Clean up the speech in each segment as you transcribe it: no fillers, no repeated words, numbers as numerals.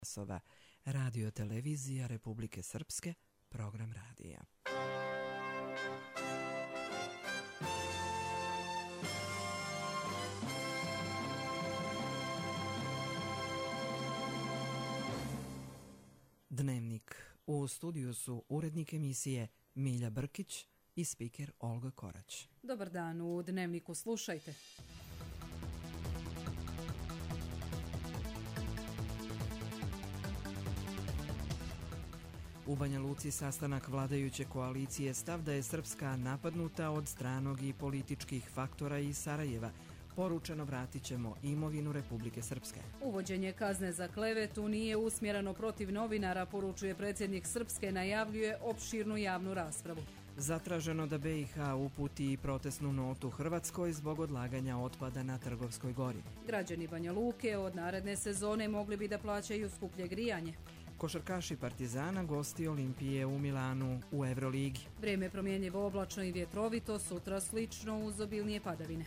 časova. Radio televizija Republike Srpske, program radija. Dnevnik. U studiju su urednik emisije Milja Brkić i spiker Olga Korać. Dobar dan, u Dnevniku slušajte. U Banja Luci sastanak vladajuće koalicije, stav da je Srpska napadnuta od stranog i političkih faktora iz Sarajeva. Poručeno vratit ćemo imovinu Republike Srpske. Uvođenje kazne za klevetu nije usmjereno protiv novinara, poručuje predsjednik Srpske, najavljuje opširnu javnu raspravu. Zatraženo da BiH uputi protestnu notu Hrvatskoj zbog odlaganja otpada na Trgovskoj gori. Građani Banja Luke od naredne sezone mogli bi da plaćaju skuplje grijanje. Košarkaši Partizana gosti Olimpije u Milanu u Evroligi. Vrijeme promjenjivo, oblačno i vjetrovito, sutra slično uz obilnije padavine.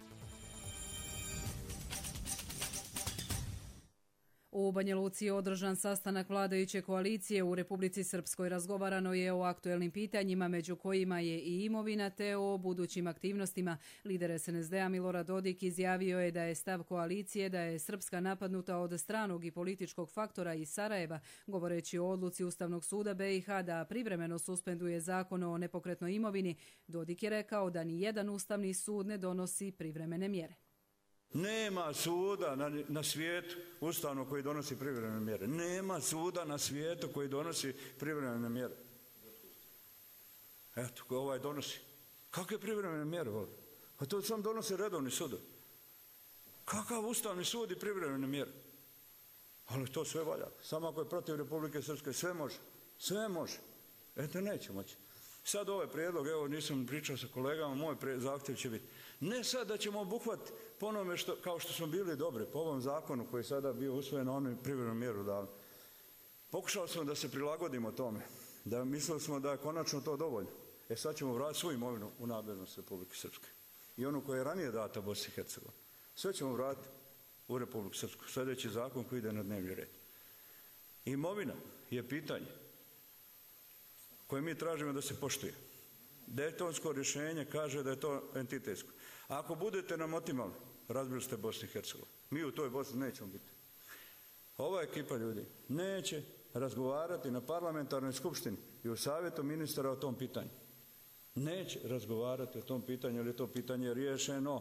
U Banja Luci je održan sastanak vladajuće koalicije u Republici Srpskoj. Razgovarano je o aktuelnim pitanjima, među kojima je i imovina, te o budućim aktivnostima. Lider SNSD-a Milorad Dodik izjavio je da je stav koalicije da je Srpska napadnuta od stranog i političkog faktora iz Sarajeva, govoreći o odluci Ustavnog suda BiH da privremeno suspenduje zakon o nepokretnoj imovini. Dodik je rekao da ni jedan Ustavni sud ne donosi privremene mjere. Nema suda na svijetu ustavno koji donosi privremene mjere. Nema suda na svijetu koji donosi privremene mjere. Eto, ovaj donosi. Kakve privremene mjere ovdje? Pa to sam donosi redovni sud. Kakav ustavni sud i privremene mjere? Ali to sve valja. Samo ako je protiv Republike Srpske, sve može. Sve može. Eto, neće moći. Sad ovaj prijedlog, evo nisam pričao sa kolegama, moj zahtjev će biti. Ne sad da ćemo obuhvatiti po onome kao što smo bili dobri, po ovom zakonu koji je sada bio usvojen, onu privremenu mjeru dali. Pokušali smo da se prilagodimo tome, da mislili smo da je konačno to dovoljno. Sad ćemo vratiti svu imovinu u nadležnost Republike Srpske. I onu koja je ranije data Bosni i Hercegovini. Sve ćemo vratiti u Republiku Srpsku. Sljedeći zakon koji ide na dnevni red. Imovina je pitanje koje mi tražimo da se poštuje. Dejtonsko rješenje kaže da je to entitetsko. Ako budete nam otimali, razbili ste Bosnu i Hercegovinu. Mi u toj Bosni nećemo biti. Ova ekipa ljudi neće razgovarati na parlamentarnoj skupštini i u savjetu ministara o tom pitanju. Neće razgovarati o tom pitanju, jer je to pitanje riješeno.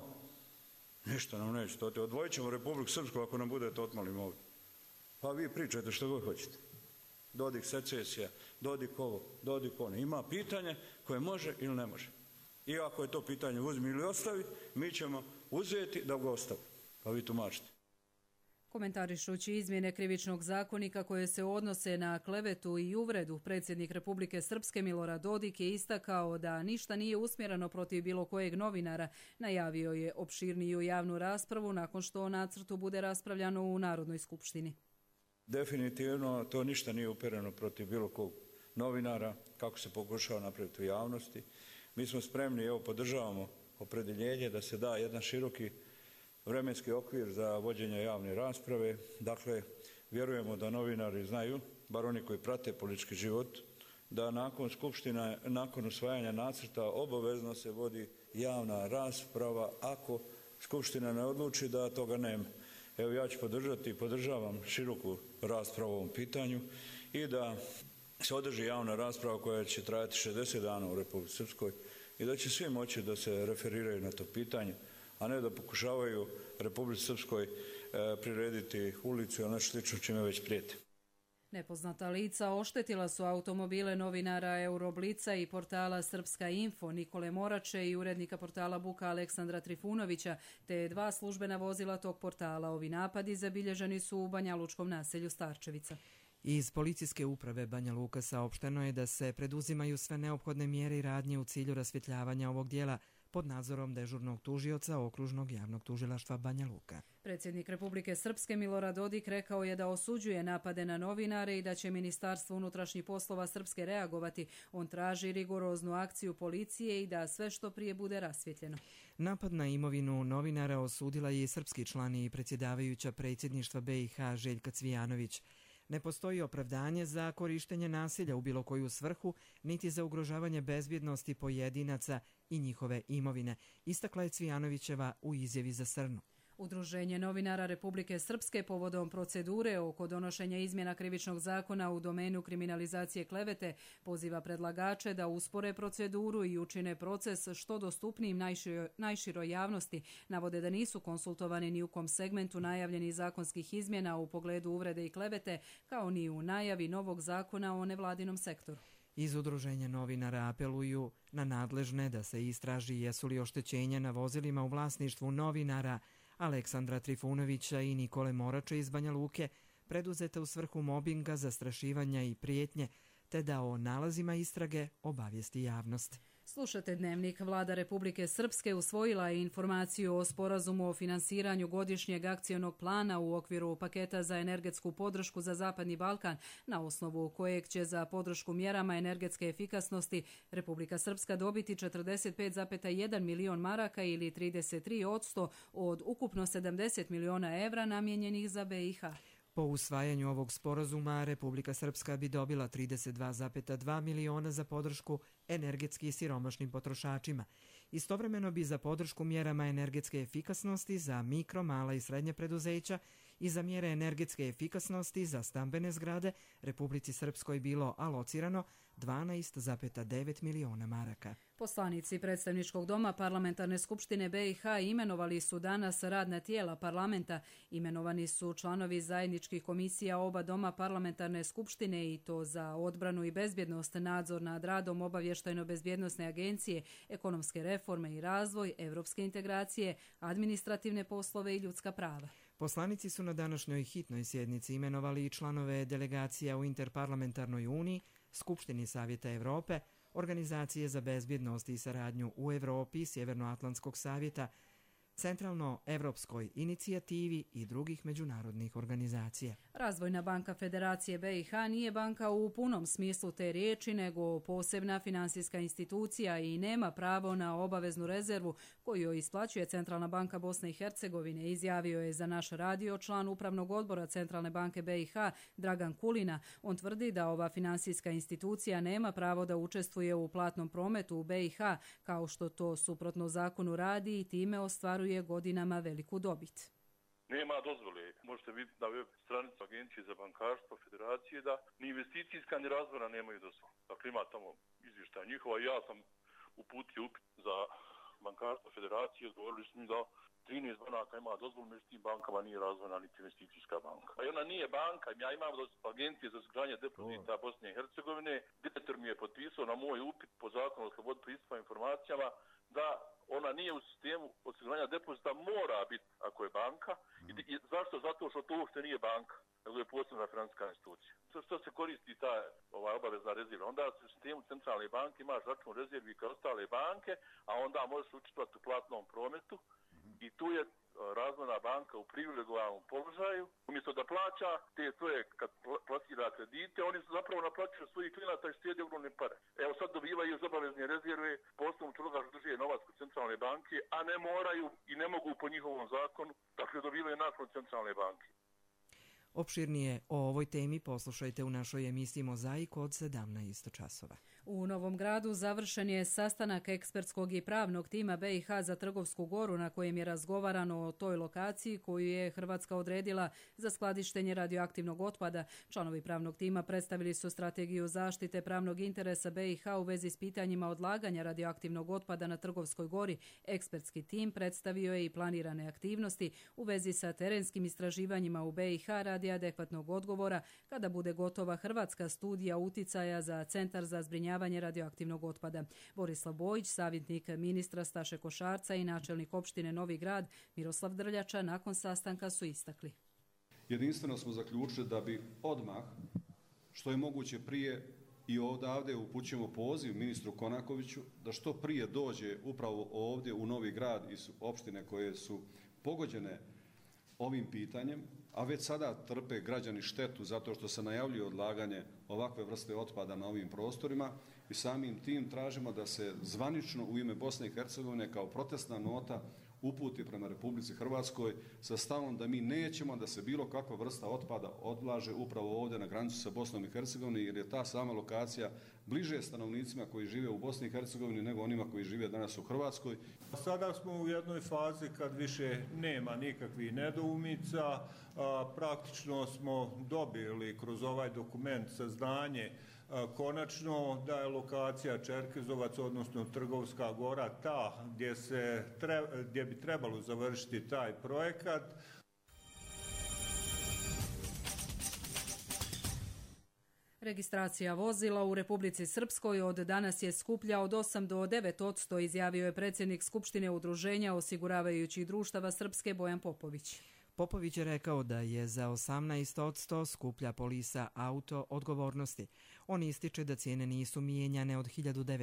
Ništa nam neće. Odvojit ćemo Republiku Srpsku ako nam budete otmali imovinu. Pa vi pričajte što god hoćete. Dodik secesija, Dodik ovo, Dodik ono. Ima pitanje koje može ili ne može. I ako je to pitanje uzmi ili ostavi, mi ćemo uzeti da ga ostavi. Pa vi tumačite. Komentarišući izmjene krivičnog zakonika koje se odnose na klevetu i uvredu, predsjednik Republike Srpske Milorad Dodik je istakao da ništa nije usmjereno protiv bilo kojeg novinara. Najavio je opširniju javnu raspravu nakon što o nacrtu bude raspravljano u Narodnoj skupštini. Definitivno to ništa nije upereno protiv bilo kog novinara, kako se pokušava napraviti u javnosti. Mi smo spremni, evo podržavamo opredjeljenje da se da jedan široki vremenski okvir za vođenje javne rasprave. Dakle, vjerujemo da novinari znaju, bar oni koji prate politički život, da nakon skupština, nakon usvajanja nacrta obavezno se vodi javna rasprava ako skupština ne odluči da toga nema. Evo ja ću podržati i podržavam široku raspravu o ovom pitanju i da se održi javna rasprava koja će trajati 60 dana u Republici Srpskoj i da će svi moći da se referiraju na to pitanje, a ne da pokušavaju Republici Srpskoj prirediti ulicu ili nešto slično čime već prijete. Nepoznata lica oštetila su automobile novinara Euroblica i portala Srpska Info Nikole Morače i urednika portala Buka Aleksandra Trifunovića, te dva službena vozila tog portala. Ovi napadi zabilježeni su u banjalučkom naselju Starčevica. Iz policijske uprave Banja Luka saopšteno je da se preduzimaju sve neophodne mjere i radnje u cilju rasvjetljavanja ovog dijela pod nadzorom dežurnog tužioca Okružnog javnog tužilaštva Banja Luka. Predsjednik Republike Srpske Milorad Dodik rekao je da osuđuje napade na novinare i da će Ministarstvo unutrašnjih poslova Srpske reagovati. On traži rigoroznu akciju policije i da sve što prije bude rasvjetljeno. Napad na imovinu novinara osudila je i srpski član i predsjedavajuća predsjedništva BiH Željka Cvijanović. Ne postoji opravdanje za korištenje nasilja u bilo koju svrhu, niti za ugrožavanje bezbjednosti pojedinaca i njihove imovine, istakla je Cvijanovićeva u izjavi za Srnu. Udruženje novinara Republike Srpske povodom procedure oko donošenja izmjena krivičnog zakona u domenu kriminalizacije klevete poziva predlagače da uspore proceduru i učine proces što dostupnijim najširoj javnosti. Navode da nisu konsultovani ni u kom segmentu najavljenih zakonskih izmjena u pogledu uvrede i klevete, kao ni u najavi novog zakona o nevladinom sektoru. Iz Udruženja novinara apeluju na nadležne da se istraži jesu li oštećenja na vozilima u vlasništvu novinara Aleksandra Trifunovića i Nikole Morače iz Banja Luke preduzete u svrhu mobinga, zastrašivanja i prijetnje, te da o nalazima istrage obavijesti javnost. Slušate Dnevnik. Vlada Republike Srpske usvojila je informaciju o sporazumu o finansiranju godišnjeg akcionog plana u okviru paketa za energetsku podršku za Zapadni Balkan, na osnovu kojeg će za podršku mjerama energetske efikasnosti Republika Srpska dobiti 45,1 milion maraka ili 33% od ukupno 70 miliona evra namijenjenih za BiH. Po usvajanju ovog sporazuma, Republika Srpska bi dobila 32,2 miliona za podršku energetski siromašnim potrošačima. Istovremeno bi za podršku mjerama energetske efikasnosti za mikro, mala i srednje preduzeća i za mjere energetske efikasnosti za stambene zgrade Republici Srpskoj bilo alocirano 12,9 miliona maraka. Poslanici Predstavničkog doma Parlamentarne skupštine BiH imenovali su danas radna tijela parlamenta. Imenovani su članovi zajedničkih komisija oba doma Parlamentarne skupštine i to za odbranu i bezbjednost, nadzor nad radom obavještajno-bezbjednosne agencije, ekonomske reforme i razvoj, evropske integracije, administrativne poslove i ljudska prava. Poslanici su na današnjoj hitnoj sjednici imenovali i članove delegacija u Interparlamentarnoj uniji, Skupštini Savjeta Evrope, Organizacije za bezbjednost i saradnju u Evropi, Sjevernoatlantskog savjeta, Centralno-evropskoj inicijativi i drugih međunarodnih organizacija. Razvojna banka Federacije BiH nije banka u punom smislu te riječi, nego posebna finansijska institucija i nema pravo na obaveznu rezervu koju isplaćuje Centralna banka Bosne i Hercegovine, izjavio je za naš radio član Upravnog odbora Centralne banke BiH Dragan Kulina. On tvrdi da ova finansijska institucija nema pravo da učestvuje u platnom prometu u BiH, kao što to suprotno zakonu radi i time ostvaruje godinama veliku dobit. Nema dozvole. Možete vidjeti na web stranicu Agencije za bankarstvo Federacije da ni investicijska ni razvojna nemaju dozvolu. Dakle, ima tamo izvještaj njihova i ja sam uputio upit za bankarstvo Federacije, odgovorili su mi da 13 banaka ima dozvolu, međutim bankama nije razvojna niti investicijska banka. I ona nije banka, ja imam Agencije za osiguranje depozita Bosne i Hercegovine, direktor mi je potpisao na moj upit po zakonu o slobodi pristupa informacijama da ona nije u sistemu osiguranja depozita, mora biti ako je banka. I zašto? Zato što to uopšte nije banka, nego je posebna financijska institucija. Što se koristi ta obavezna rezerva? Onda u sistemu centralne banke imaš račun rezervi kao ostale banke, a onda možeš učestvovati u platnom prometu i tu je Razvojna banka u privilegovanom položaju. Umjesto da plaća te svoje, kad plasira kredite, oni zapravo naplaćuju svojih klijenata i štede ogromne pare. Evo sad dobivaju iz obavezne rezerve po osnovu toga što drže novac kod centralne banke, a ne moraju i ne mogu po njihovom zakonu, dakle dobivaju nakon centralne banke. Opširnije o ovoj temi poslušajte u našoj emisiji Mozaik od 17 časova. U Novom Gradu završen je sastanak ekspertskog i pravnog tima BiH za Trgovsku goru na kojem je razgovarano o toj lokaciji koju je Hrvatska odredila za skladištenje radioaktivnog otpada. Članovi pravnog tima predstavili su strategiju zaštite pravnog interesa BiH u vezi s pitanjima odlaganja radioaktivnog otpada na Trgovskoj gori. Ekspertski tim predstavio je i planirane aktivnosti u vezi sa terenskim istraživanjima u BiH radi adekvatnog odgovora kada bude gotova hrvatska studija uticaja za Centar za zbrinjavanje radioaktivnog otpada. Borislav Bojić, savjetnik ministra Staše Košarca i načelnik opštine Novi Grad Miroslav Drljača nakon sastanka su istakli. Jedinstveno smo zaključili da bi odmah, što je moguće prije, i odavde upućujemo poziv ministru Konakoviću da što prije dođe upravo ovdje u Novi Grad iz opštine koje su pogođene ovim pitanjem, a već sada trpe građani štetu zato što se najavljuje odlaganje ovakve vrste otpada na ovim prostorima i samim tim tražimo da se zvanično u ime Bosne i Hercegovine kao protestna nota uputi prema Republici Hrvatskoj sa stavom da mi nećemo da se bilo kakva vrsta otpada odlaže upravo ovdje na granicu sa Bosnom i Hercegovinom, jer je ta sama lokacija bliže stanovnicima koji žive u Bosni i Hercegovini nego onima koji žive danas u Hrvatskoj. Sada smo u jednoj fazi kad više nema nikakvih nedoumica, praktično smo dobili kroz ovaj dokument saznanje konačno da je lokacija Čerkezovac, odnosno Trgovska gora, ta gdje bi trebalo završiti taj projekat. Registracija vozila u Republici Srpskoj od danas je skuplja od 8 do 9%, izjavio je predsjednik Skupštine Udruženja osiguravajućih društava Srpske Bojan Popović. Popović je rekao da je za 18% skuplja polisa auto odgovornosti. On ističe da cijene nisu mijenjane od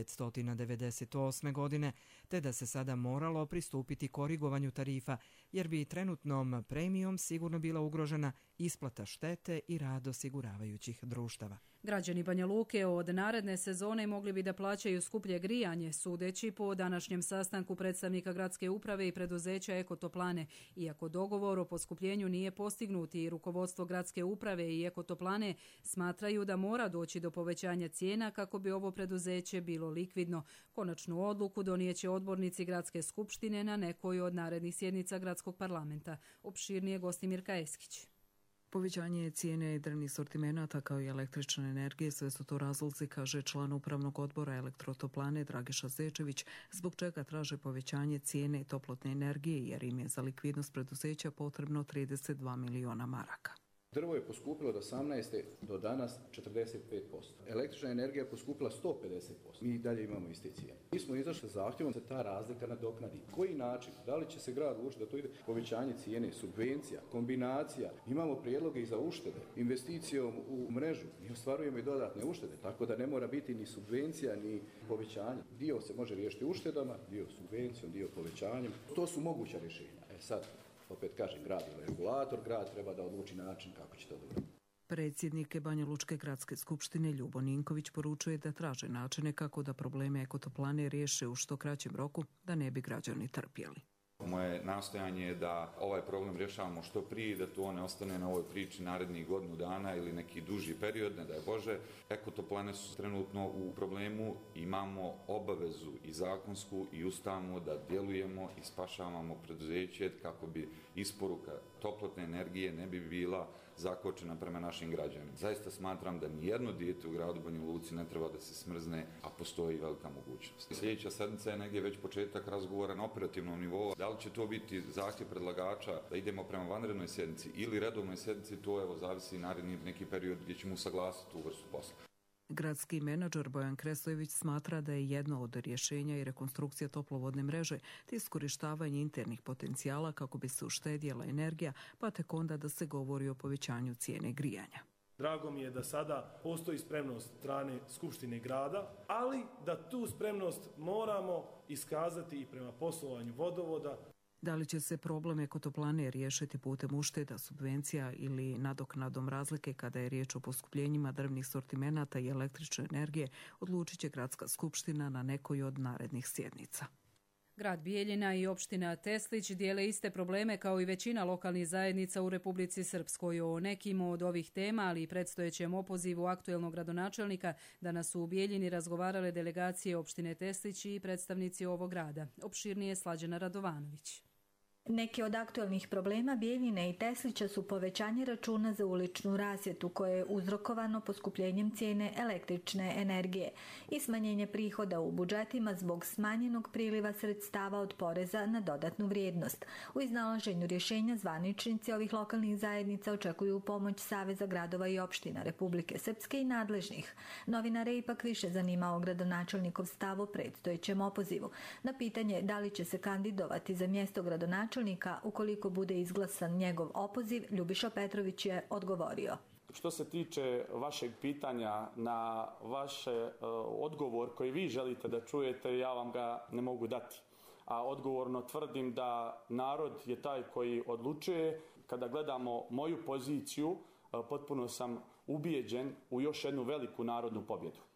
1998. godine, te da se sada moralo pristupiti korigovanju tarifa, jer bi trenutnom premijom sigurno bila ugrožena isplata štete i rad osiguravajućih društava. Građani Banja Luke od naredne sezone mogli bi da plaćaju skuplje grijanje, sudeći po današnjem sastanku predstavnika gradske uprave i preduzeća Ekotoplane. Iako dogovor o poskupljenju nije postignut i rukovodstvo gradske uprave i Ekotoplane smatraju da mora doći do povećanja cijena kako bi ovo preduzeće bilo likvidno. Konačnu odluku donijeće odbornici gradske skupštine na nekoj od narednih sjednica gradskog parlamenta. Opširnije Gostimir Kajeskić. Povećanje cijene drvnih sortimenata kao i električne energije sve su to razlozi, kaže član upravnog odbora Elektrotoplane Dragiša Zečević, zbog čega traže povećanje cijene toplotne energije jer im je za likvidnost preduzeća potrebno 32 miliona maraka. Drvo je poskupilo od 18. do danas 45%. Električna energija je poskupila 150%. Mi dalje imamo iste cijene. Mi smo izašli sa zahtjevom da se ta razlika nadoknadi. Koji način? Da li će se grad odlučiti da to ide povećanje cijene, subvencija, kombinacija? Imamo prijedloge i za uštede. Investicijom u mrežu mi ostvarujemo i dodatne uštede, tako da ne mora biti ni subvencija ni povećanje. Dio se može riješiti uštedama, dio subvencijom, dio povećanjem. To su moguća rješenja. Sad, opet kažem, grad je regulator, grad treba da odluči način kako će to dobro. Predsjednik Banja Lučke gradske skupštine Ljubo Ninković poručuje da traže načine kako da probleme Ekotoplane riješe u što kraćem roku, da ne bi građani trpjeli. Moje nastojanje je da ovaj problem rješavamo što prije, da to ne ostane na ovoj priči narednih godinu dana ili neki duži period, ne daj Bože. Ekotoplane su trenutno u problemu, imamo obavezu i zakonsku i ustavnu da djelujemo i spašavamo preduzeće kako bi isporuka toplotne energije ne bi bila zakočena prema našim građanima. Zaista smatram da nijedno dijete u gradu Banja Luci ne treba da se smrzne, a postoji velika mogućnost. Sljedeća sedmica je negdje već početak razgovora na operativnom nivou. Da li će to biti zahtjev predlagača da idemo prema vanrednoj sjednici ili redovnoj sjednici, to zavisi naredni neki period gdje ćemo usaglasiti tu vrstu posla. Gradski menadžer Bojan Kresojević smatra da je jedno od rješenja i rekonstrukcija toplovodne mreže te iskorištavanje internih potencijala kako bi se uštedjela energija, pa tek onda da se govori o povećanju cijene grijanja. Drago mi je da sada postoji spremnost strane Skupštine grada, ali da tu spremnost moramo iskazati i prema poslovanju vodovoda. Da li će se problem Ekotoplane riješiti putem ušteda, subvencija ili nadoknadom razlike kada je riječ o poskupljenjima drvnih sortimenata i električne energije, odlučit će gradska skupština na nekoj od narednih sjednica. Grad Bijeljina i opština Teslić dijele iste probleme kao i većina lokalnih zajednica u Republici Srpskoj. O nekim od ovih tema, ali i predstojećem opozivu aktuelnog gradonačelnika, danas su u Bijeljini razgovarale delegacije opštine Teslić i predstavnici ovog grada. Opširnije Slađana Radovanović. Neki od aktualnih problema Bijeljine i Teslića su povećanje računa za uličnu rasvjetu koje je uzrokovano poskupljenjem cijene električne energije i smanjenje prihoda u budžetima zbog smanjenog priliva sredstava od poreza na dodatnu vrijednost. U iznalaženju rješenja zvaničnici ovih lokalnih zajednica očekuju pomoć Saveza gradova i opština Republike Srpske i nadležnih. Novinare ipak više zanimao gradonačelnikov stav o predstojećem opozivu. Na pitanje da li će se kandidovati za mjesto gradonačelnika ukoliko bude izglasan njegov opoziv, Ljubiša Petrović je odgovorio. Što se tiče vašeg pitanja na vaš odgovor koji vi želite da čujete, ja vam ga ne mogu dati. A odgovorno tvrdim da narod je taj koji odlučuje. Kada gledamo moju poziciju, potpuno sam ubijeđen u još jednu veliku narodnu pobjedu.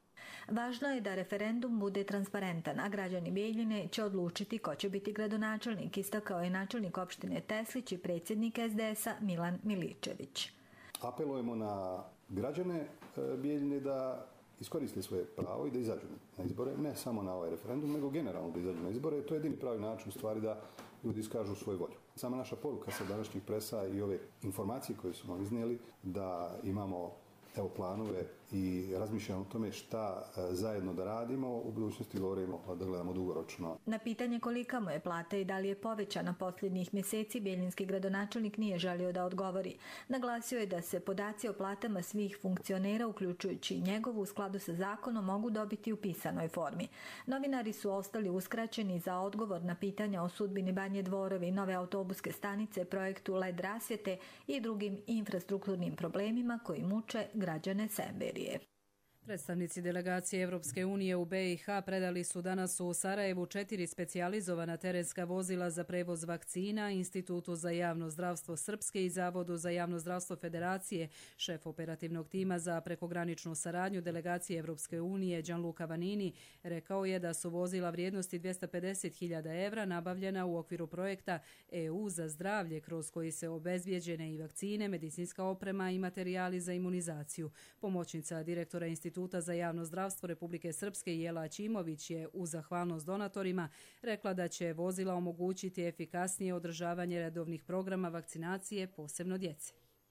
Važno je da referendum bude transparentan, a građani Bijeljine će odlučiti ko će biti gradonačelnik, istakao je načelnik opštine Teslić i predsjednik SDS-a Milan Miličević. Apelujemo na građane Bijeljine da iskoriste svoje pravo i da izađu na izbore, ne samo na ovaj referendum, nego generalno da izađu na izbore. To je jedini pravi način u stvari da ljudi iskažu svoju volju. Sama naša poruka sa današnjih presa i ove informacije koje smo iznijeli, da imamo planove i razmišljamo o tome šta zajedno da radimo, u budućnosti govorimo da gledamo dugoročno. Na pitanje kolika mu je plata i da li je povećana posljednjih mjeseci, bjeljinski gradonačelnik nije želio da odgovori. Naglasio je da se podaci o platama svih funkcionera, uključujući njegovu, u skladu sa zakonom mogu dobiti u pisanoj formi. Novinari su ostali uskraćeni za odgovor na pitanja o sudbini Banje Dvorovi, nove autobuske stanice, projektu LED rasvjete i drugim infrastrukturnim problemima koji muče građane Semberije. Predstavnici delegacije Evropske unije u BiH predali su danas u Sarajevu 4 specijalizovana terenska vozila za prevoz vakcina Institutu za javno zdravstvo Srpske i Zavodu za javno zdravstvo Federacije. Šef operativnog tima za prekograničnu saradnju delegacije Evropske unije Gianluca Vanini rekao je da su vozila vrijednosti 250.000 evra nabavljena u okviru projekta EU za zdravlje, kroz koji se obezbijeđene i vakcine, medicinska oprema i materijali za imunizaciju. Pomoćnica direktora Instituta za javno zdravstvo Republike Srpske Jela Ćimović je u zahvalnost donatorima rekla da će vozila omogućiti efikasnije održavanje redovnih programa vakcinacije, posebno djece.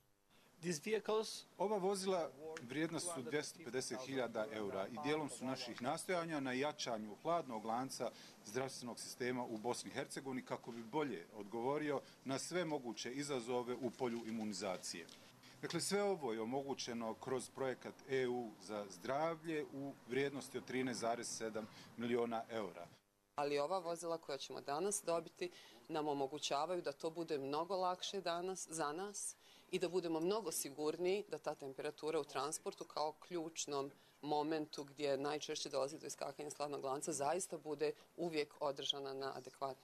Ova vozila vrijedna su 250.000 eura i dijelom su naših nastojanja na jačanju hladnog lanca zdravstvenog sistema u Bosni i Hercegovini kako bi bolje odgovorio na sve moguće izazove u polju imunizacije. Dakle, sve ovo je omogućeno kroz projekat EU za zdravlje u vrijednosti od 13,7 milijuna eura. Ali ova vozila koja ćemo danas dobiti nam omogućavaju da to bude mnogo lakše danas za nas i da budemo mnogo sigurniji da ta temperatura u transportu kao ključnom momentu gdje najčešće dolazi do iskakanja hladnog lanca zaista bude uvijek održana na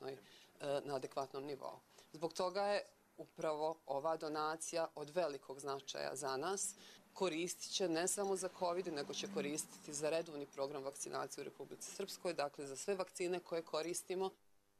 adekvatnom nivou. Zbog toga je upravo ova donacija od velikog značaja za nas. Koristit će ne samo za COVID, nego će koristiti za redovni program vakcinacije u Republici Srpskoj, dakle za sve vakcine koje koristimo.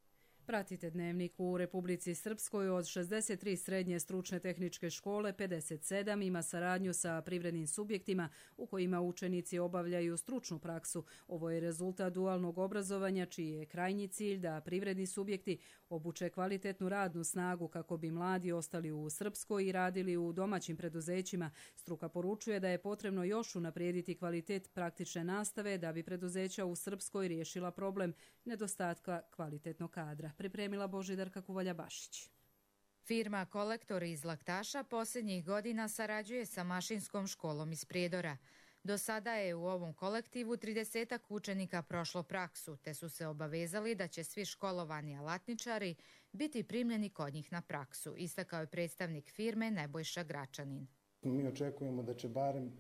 Pratite Dnevnik. U Republici Srpskoj od 63 srednje stručne tehničke škole 57 ima saradnju sa privrednim subjektima u kojima učenici obavljaju stručnu praksu. Ovo je rezultat dualnog obrazovanja čiji je krajnji cilj da privredni subjekti obuče kvalitetnu radnu snagu kako bi mladi ostali u Srpskoj i radili u domaćim preduzećima. Struka poručuje da je potrebno još unaprijediti kvalitet praktične nastave da bi preduzeća u Srpskoj riješila problem nedostatka kvalitetnog kadra. Pripremila Božidarka Kuvalja-Bašić. Firma Kolektor iz Laktaša posljednjih godina sarađuje sa mašinskom školom iz Prijedora. Do sada je u ovom kolektivu 30 učenika prošlo praksu, te su se obavezali da će svi školovani alatničari biti primljeni kod njih na praksu, istakao je predstavnik firme Nebojša Gračanin. Mi očekujemo da će barem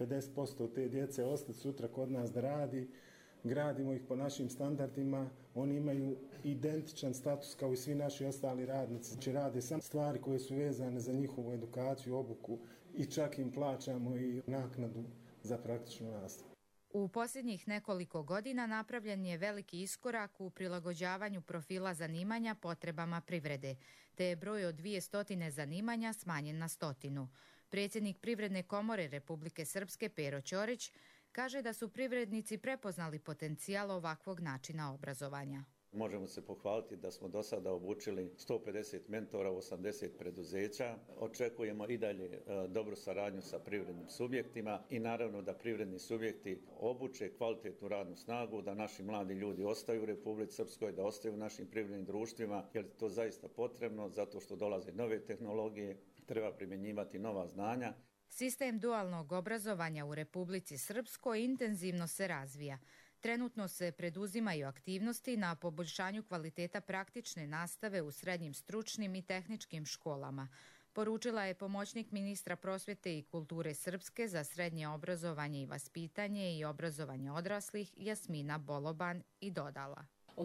50% te djece ostati sutra kod nas da radi. Gradimo ih po našim standardima, oni imaju identičan status kao i svi naši ostali radnici. Znači rade samo stvari koje su vezane za njihovu edukaciju, obuku i čak im plaćamo i naknadu za praktičnu nastavu. U posljednjih nekoliko godina napravljen je veliki iskorak u prilagođavanju profila zanimanja potrebama privrede, te je broj od 200 zanimanja smanjen na 100. Predsjednik Privredne komore Republike Srpske Pero Ćorić kaže da su privrednici prepoznali potencijal ovakvog načina obrazovanja. Možemo se pohvaliti da smo do sada obučili 150 mentora u 80 preduzeća. Očekujemo i dalje dobru saradnju sa privrednim subjektima i naravno da privredni subjekti obuče kvalitetnu radnu snagu, da naši mladi ljudi ostaju u Republici Srpskoj, da ostaju u našim privrednim društvima, jer je to zaista potrebno zato što dolaze nove tehnologije, treba primjenjivati nova znanja. Sistem dualnog obrazovanja u Republici Srpskoj intenzivno se razvija. Trenutno se preduzimaju aktivnosti na poboljšanju kvaliteta praktične nastave u srednjim stručnim i tehničkim školama, poručila je pomoćnik ministra prosvjete i kulture Srpske za srednje obrazovanje i vaspitanje i obrazovanje odraslih Jasmina Boloban i dodala. Od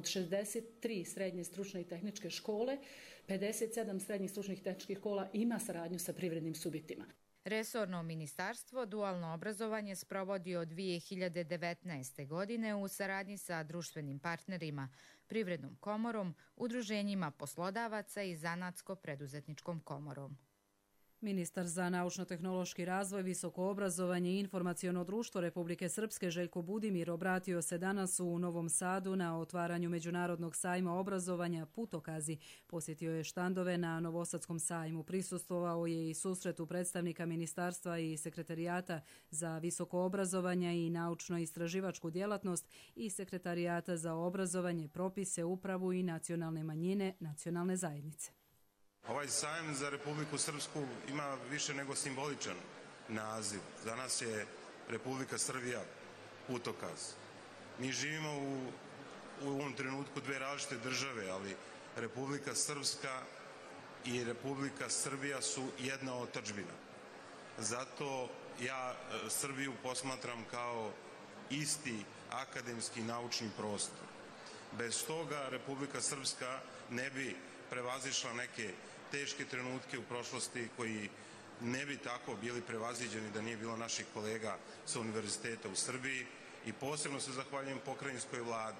63 srednje stručne i tehničke škole, 57 srednjih stručnih i tehničkih škola ima saradnju sa privrednim subjektima. Resorno ministarstvo dualno obrazovanje sprovodi od 2019. godine u saradnji sa društvenim partnerima, Privrednom komorom, udruženjima poslodavaca i Zanatsko-preduzetničkom komorom. Ministar za naučno-tehnološki razvoj, visoko obrazovanje i informaciono društvo Republike Srpske Željko Budimir obratio se danas u Novom Sadu na otvaranju Međunarodnog sajma obrazovanja Putokazi. Posjetio je štandove na Novosadskom sajmu. Prisustvovao je i susretu predstavnika ministarstva i sekretarijata za visoko obrazovanje i naučno-istraživačku djelatnost i sekretarijata za obrazovanje, propise, upravu i nacionalne manjine, nacionalne zajednice. Ovaj sajam za Republiku Srpsku ima više nego simboličan naziv. Za nas je Republika Srbija putokaz. Mi živimo u ovom trenutku dve različite države, ali Republika Srpska i Republika Srbija su jedna otadžbina. Zato ja Srbiju posmatram kao isti akademski naučni prostor. Bez toga Republika Srpska ne bi prevazišla neke teške trenutke u prošlosti koji ne bi tako bili prevaziđeni da nije bilo naših kolega sa univerziteta u Srbiji i posebno se zahvaljujem pokrajinskoj vladi.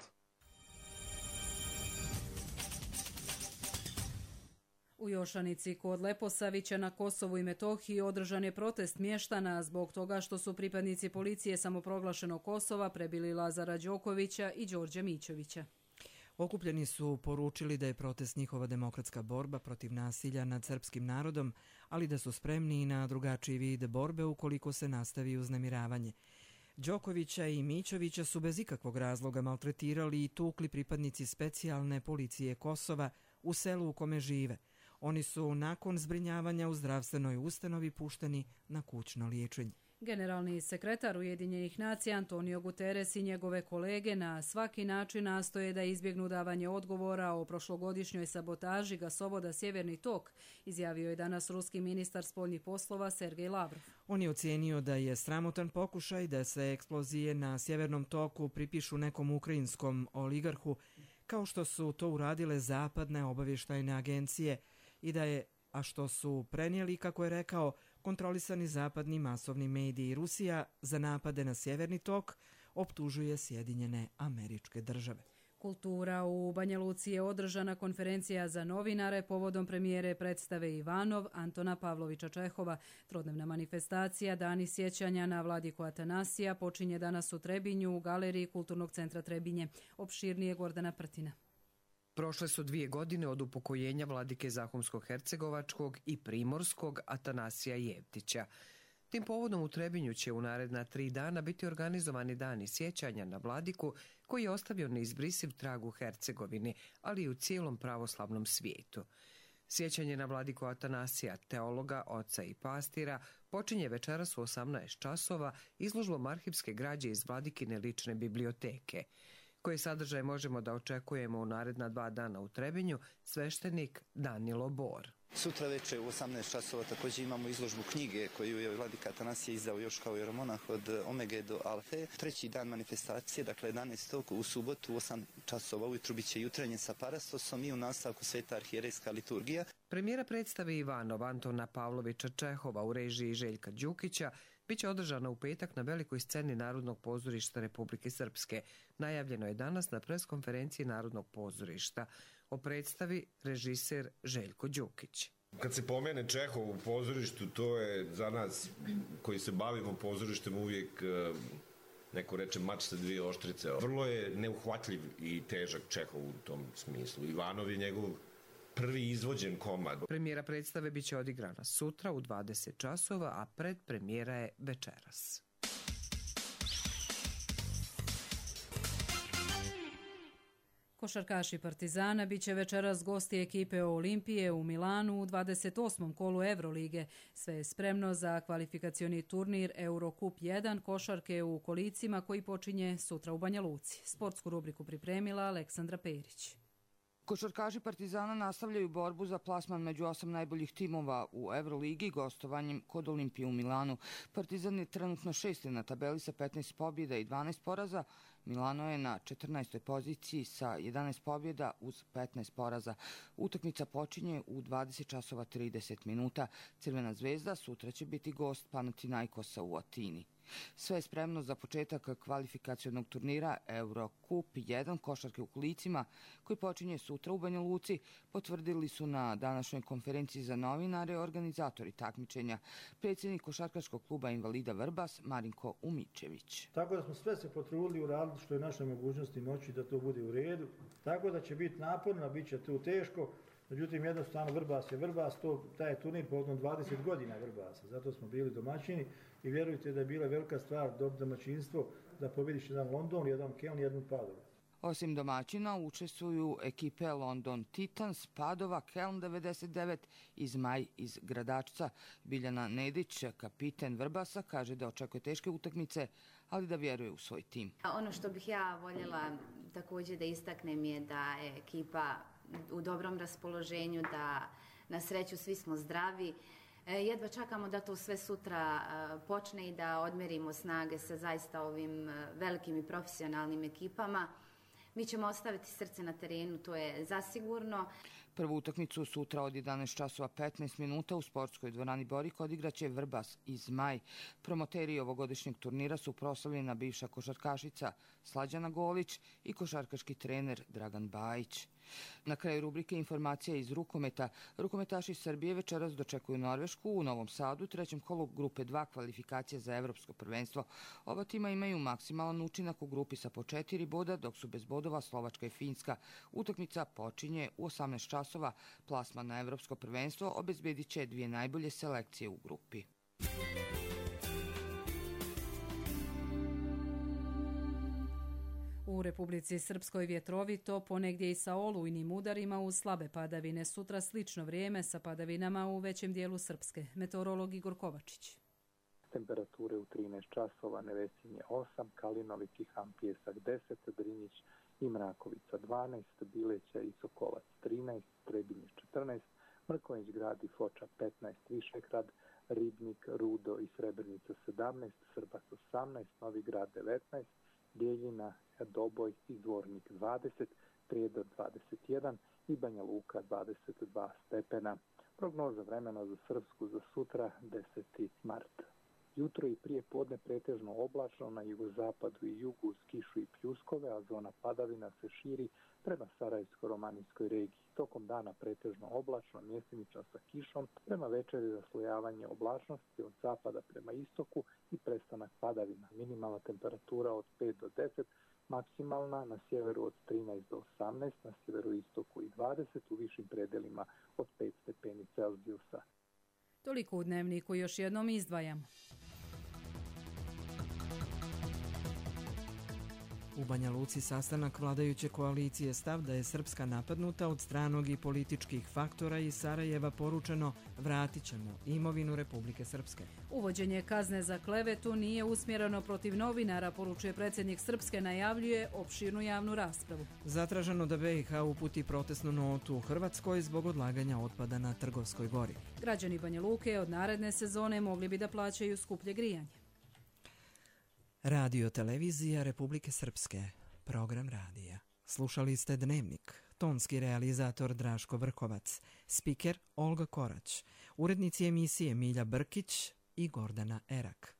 U Jošanici kod Leposavića na Kosovu i Metohiji održan je protest mještana zbog toga što su pripadnici policije samoproglašenog Kosova prebili Lazara Đokovića i Đorđa Mićovića. Okupljeni su poručili da je protest njihova demokratska borba protiv nasilja nad srpskim narodom, ali da su spremni i na drugačiji vid borbe ukoliko se nastavi uznemiravanje. Đokovića i Mićovića su bez ikakvog razloga maltretirali i tukli pripadnici specijalne policije Kosova u selu u kome žive. Oni su nakon zbrinjavanja u zdravstvenoj ustanovi pušteni na kućno liječenje. Generalni sekretar Ujedinjenih nacija Antonio Guterres i njegove kolege na svaki način nastoje da izbjegnu davanje odgovora o prošlogodišnjoj sabotaži gasovoda Sjeverni tok, izjavio je danas ruski ministar spoljnih poslova Sergej Lavrov. On je ocijenio da je sramotan pokušaj da se eksplozije na Sjevernom toku pripišu nekom ukrajinskom oligarhu, kao što su to uradile zapadne obavještajne agencije i da je, a što su prenijeli, kako je rekao, kontrolisani zapadni masovni mediji. Rusija za napade na Sjeverni tok optužuje Sjedinjene Američke Države. Kultura u Banja Luci je održana konferencija za novinare povodom premijere predstave Ivanov Antona Pavlovića Čehova. Trodnevna manifestacija Dani sjećanja na Vladiku Atanasija počinje danas u Trebinju u galeriji Kulturnog centra Trebinje. Opširnije Gordana Prtina. Prošle su 2 godine od upokojenja vladike Zahumsko-hercegovačkog i Primorskog Atanasija Jevtića. Tim povodom u Trebinju će u naredna 3 dana biti organizovani dani sjećanja na vladiku koji je ostavio neizbrisiv trag u Hercegovini, ali i u cijelom pravoslavnom svijetu. Sjećanje na vladiku Atanasija, teologa, oca i pastira, počinje večeras u 18 časova izložbom arhivske građe iz vladikine lične biblioteke. Koje sadržaje možemo da očekujemo u naredna 2 dana u Trebinju, sveštenik Danilo Bor. Sutra večer u 18 časova također imamo izložbu knjige koju je vladika Atanasije izdao još kao jeromonah od Omege do Alfe. 3. dan manifestacije, dakle 11. u subotu u 8 časova ujutru bit će jutrenje sa parastosom i u nastavku sveta arhijerejska liturgija. Premijera predstave Ivanov Antona Pavlovića Čehova u režiji Željka Đukića biće održana u petak na velikoj sceni Narodnog pozorišta Republike Srpske. Najavljeno je danas na preskonferenciji Narodnog pozorišta. O predstavi režiser Željko Đukić. Kad se pomene Čehov u pozorištu, to je za nas koji se bavimo pozorištem uvijek, neko reče, mač sa 2 oštrice. Vrlo je neuhvatljiv i težak Čehov u tom smislu. Ivanov je njegov prvi izvođen komad. Premijera predstave biće odigrana sutra u 20 časova, a predpremijera je večeras. Košarkaši Partizana biće večeras gosti ekipe Olimpije u Milanu u 28. kolu Evrolige. Sve je spremno za kvalifikacioni turnir Eurocup 1 košarke u kolicima koji počinje sutra u Banja Luci. Sportsku rubriku pripremila Aleksandra Perić. Košarkaši Partizana nastavljaju borbu za plasman među 8 najboljih timova u Euroligi gostovanjem kod Olimpije u Milanu. Partizan je trenutno 6. na tabeli sa 15 pobjeda i 12 poraza. Milano je na 14. poziciji sa 11 pobjeda uz 15 poraza. Utakmica počinje u 20:30 minuta. Crvena zvezda sutra će biti gost Panathinaikosa u Atini. Sve je spremno za početak kvalifikacionog turnira Eurocup 1 košarke u kolicima koji počinje sutra u Banja Luci, potvrdili su na današnjoj konferenciji za novinare organizatori takmičenja, predsjednik košarkaškog kluba Invalida Vrbas Marinko Umičević. Tako da smo sve se potrudili uraditi što je naše mogućnosti moći da to bude u redu. Tako da će biti naporno, bit će tu teško. Međutim, jednostavno Vrbas je Vrbas, taj je turnir povodom 20 godina Vrbasa, zato smo bili domaćini i vjerujte da je bila velika stvar domaćinstvo da pobjediš jedan London, jedan Keln i jednu Padova. Osim domaćina učestvuju ekipe London Titans, Padova, Keln 99 i Zmaj iz Gradačca. Biljana Nedić, kapiten Vrbasa, kaže da očekuje teške utakmice, ali da vjeruje u svoj tim. Ono što bih ja voljela također da istaknem je da je ekipa u dobrom raspoloženju, da na sreću svi smo zdravi. Jedva čekamo da to sve sutra počne i da odmerimo snage sa zaista ovim velikim i profesionalnim ekipama. Mi ćemo ostaviti srce na terenu, to je zasigurno. Prvu utakmicu sutra od 11:15 minuta u sportskoj dvorani Borik odigraće Vrbas i Zmaj. Promoteri ovogodišnjeg turnira su proslavljena bivša košarkašica Slađana Golić i košarkaški trener Dragan Bajić. Na kraju rubrike informacija iz rukometa. Rukometaši Srbije večeras dočekuju Norvešku u Novom Sadu u trećem kolu grupe 2 kvalifikacije za evropsko prvenstvo. Oba tima imaju maksimalan učinak u grupi sa po 4 boda, dok su bez bodova Slovačka i Finska. Utakmica počinje u 18 časova. Plasman na evropsko prvenstvo obezbedit će 2 najbolje selekcije u grupi. U Republici Srpskoj vjetrovito, ponegdje i sa olujnim udarima uz slabe padavine. Sutra slično vrijeme sa padavinama u većem dijelu Srpske. Meteorolog Igor Kovačić. Temperature u 13 časova, Nevesinje 8, Kalinović i Ham Pjesak 10, Drinjić i Mrakovica 12, Bileća i Sokolac 13, Trebinje 14, Mrkonjić grad i Foča 15, Višegrad, Ribnik, Rudo i Srebrnica 17, Srbac 18, Novi grad 19, Bijeljina, Doboj i Dvornik 20, Prijedor 21 i Banja Luka 22 stepena. Prognoza vremena za Srpsku za sutra 10. mart. Jutro i prije podne pretežno oblačno, na jugozapadu i jugu uz kišu i pljuskove, a zona padavina se širi prema Sarajevsko-romanijskoj regiji. Tokom dana pretežno oblačno, mjestimično sa kišom, prema večeri raslojavanje oblačnosti od zapada prema istoku i prestanak padavina. Minimalna temperatura od 5 do 10, maksimalna na sjeveru od 13 do 18, na sjeveroistoku i 20, u višim predelima od 5 stepeni Celzijusa. Toliko u dnevniku, još jednom izdvajamo. U Banja Luci sastanak vladajuće koalicije stav da je Srpska napadnuta od stranog i političkih faktora iz Sarajeva poručeno vratit ćemo imovinu Republike Srpske. Uvođenje kazne za klevetu nije usmjereno protiv novinara, poručuje predsjednik Srpske, najavljuje opširnu javnu raspravu. Zatraženo da BiH uputi protestnu notu u Hrvatskoj zbog odlaganja otpada na Trgovskoj gori. Građani Banja Luke od naredne sezone mogli bi da plaćaju skuplje grijanje. Radio televizija Republike Srpske, program radija. Slušali ste Dnevnik, tonski realizator Draško Vrhovac, spiker Olga Korać, urednici emisije Milja Brkić i Gordana Erak.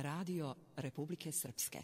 Radio Republike Srpske.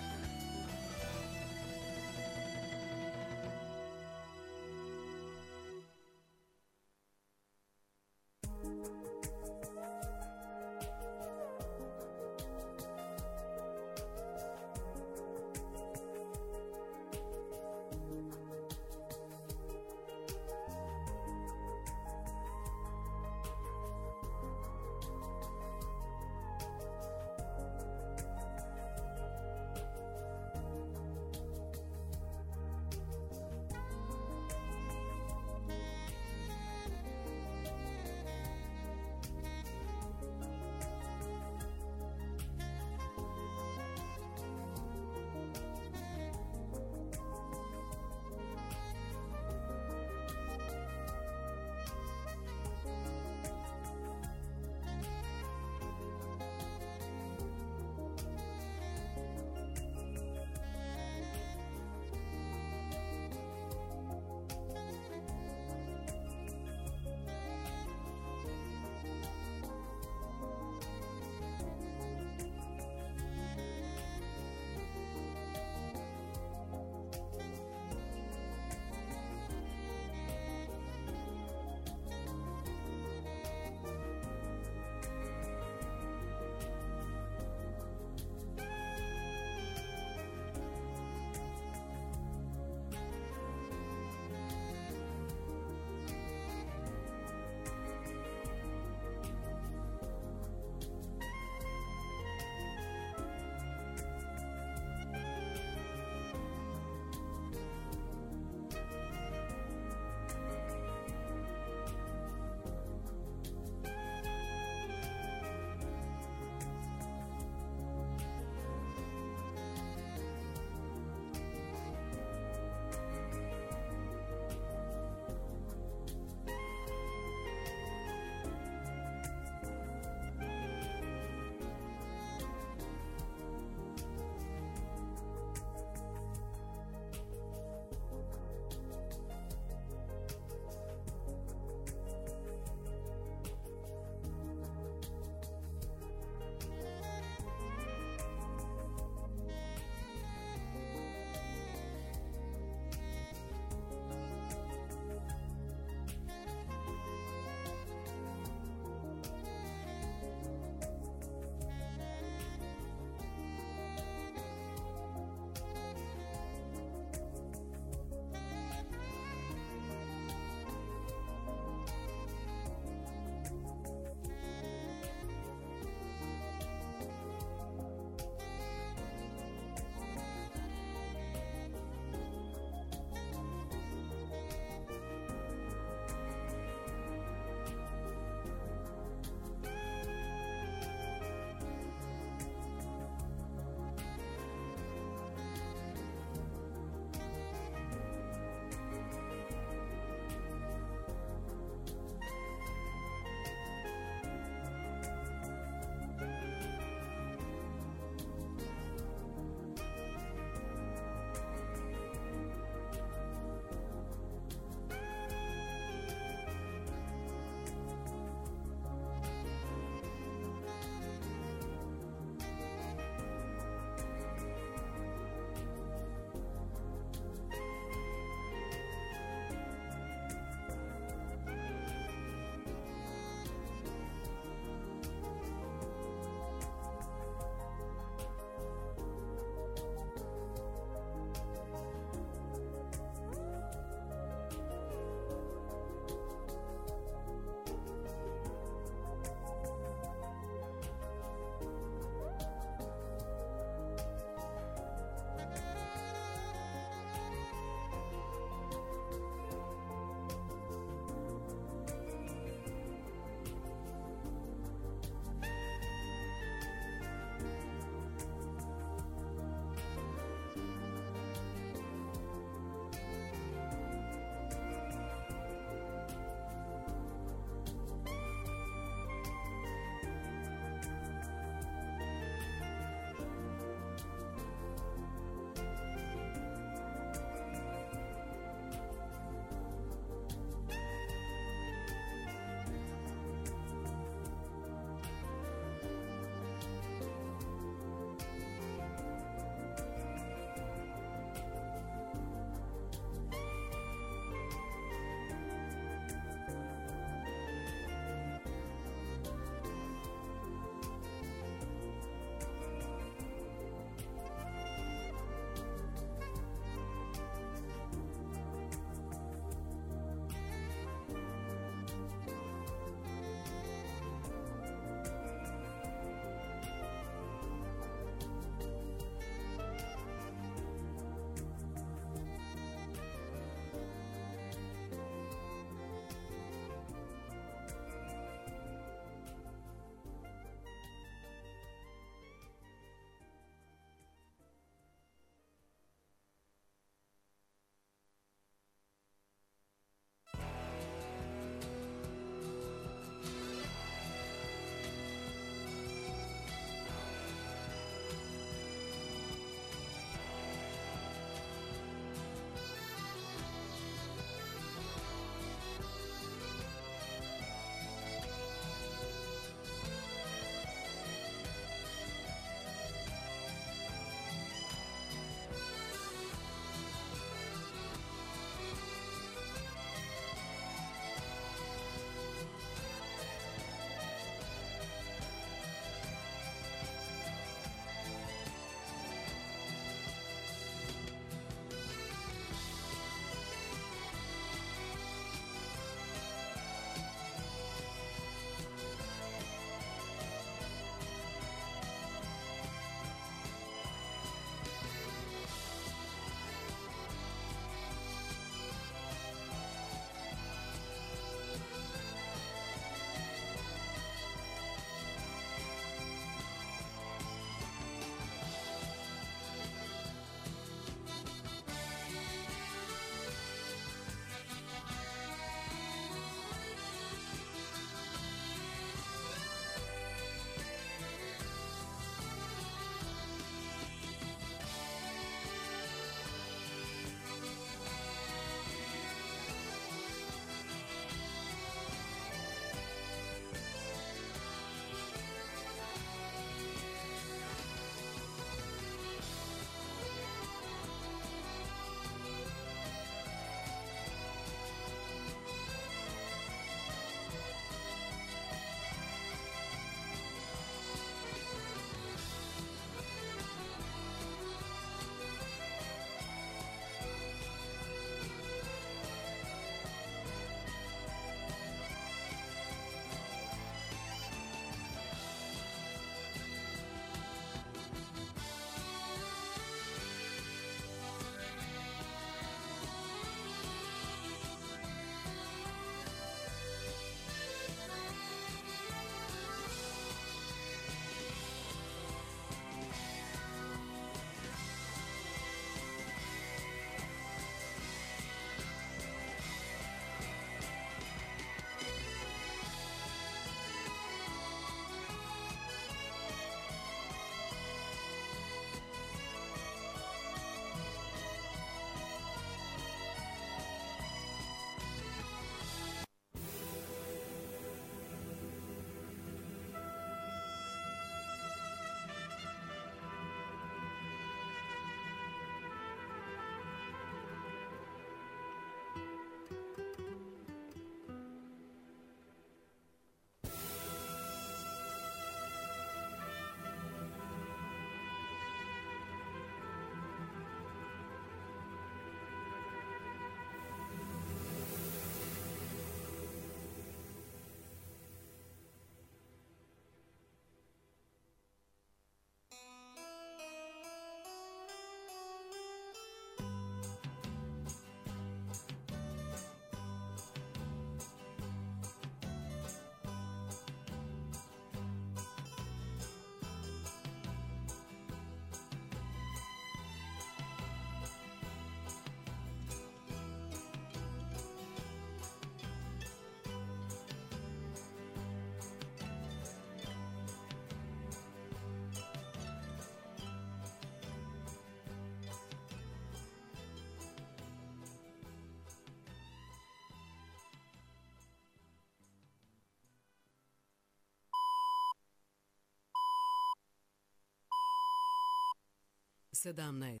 17.